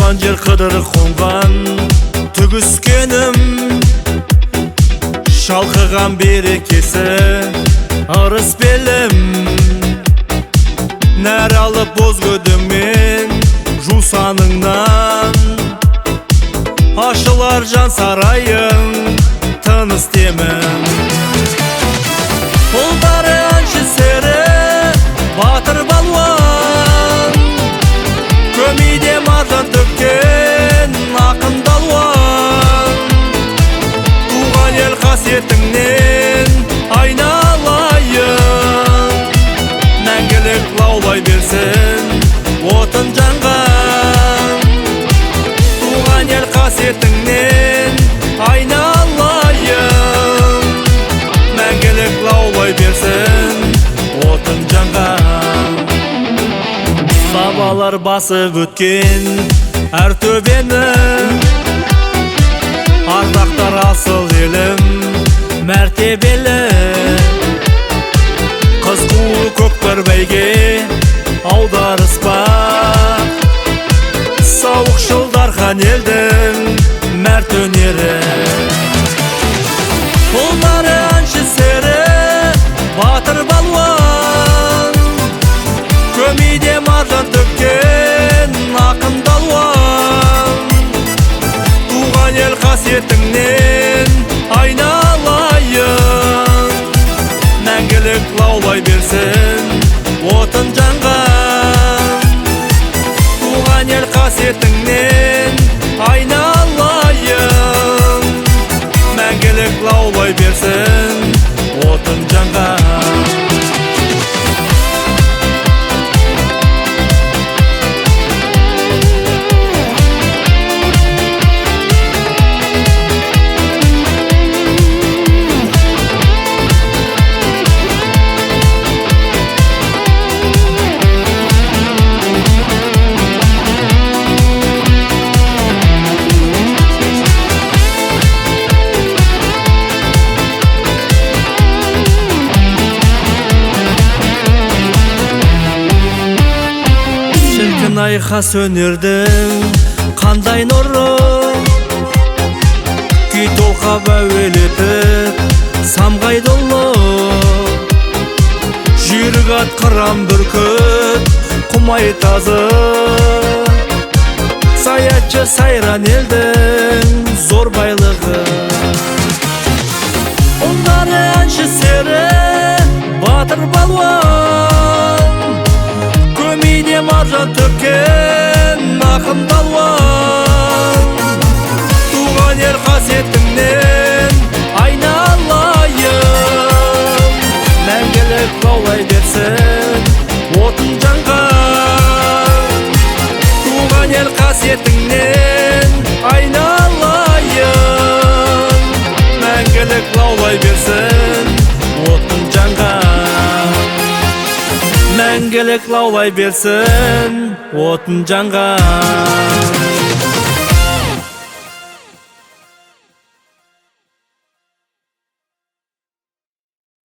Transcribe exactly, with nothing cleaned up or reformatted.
туған жер қыдырып қонған түгіскенім, шалқыған берекесі ырыс белім. Нәр алып боз көдіңмен жусаныңнан, ашылар жан сарайың тыныс демін. Ұлдары әнші сері батыр балуан, көмейде маржан төккен ақын далуан. Туған ел қасиетіңнен айналайын, мәңгілік лаулай берсін отын жанған. Туған ел қасиетіңнен айналайын, мәңгілік лаулай берсін отын жанған. Бабалар басып өткен әр төбені, ардақтар асыл елім мәртебелі. Қыз қуы көкпар бәйге аударыспақ, сауық жылдар хан елдің мәрт өнері. Ұлдары әнші сері батыр балуан, көмейде маржан төккен ақын далуан. Туған ел қасиетіңнен айналайын, мәңгілік лаулай берсін отын жанған. Туған ел қасиетіңнен айналайын, мәңгілік лаулай берсін отын жанған. Айқас өнердің қандай нұры, күй толқап әуелетіп самғай долы. Жүйрік ат қыран бүркіт құмай тазы, саятшы сайран елдің зор байлығы. Ұлдары әнші сері батыр балуан, көмейде маржан төккен ақын далуан. Туған ел қасиетіңнен айналайын, мәңгілік лаулай берсін отын жанған. Туған ел қасиетіңнен айналайын, мәңгілік лаулай берсін отын жанған. Мәңгілік лаулай берсін отын жанған.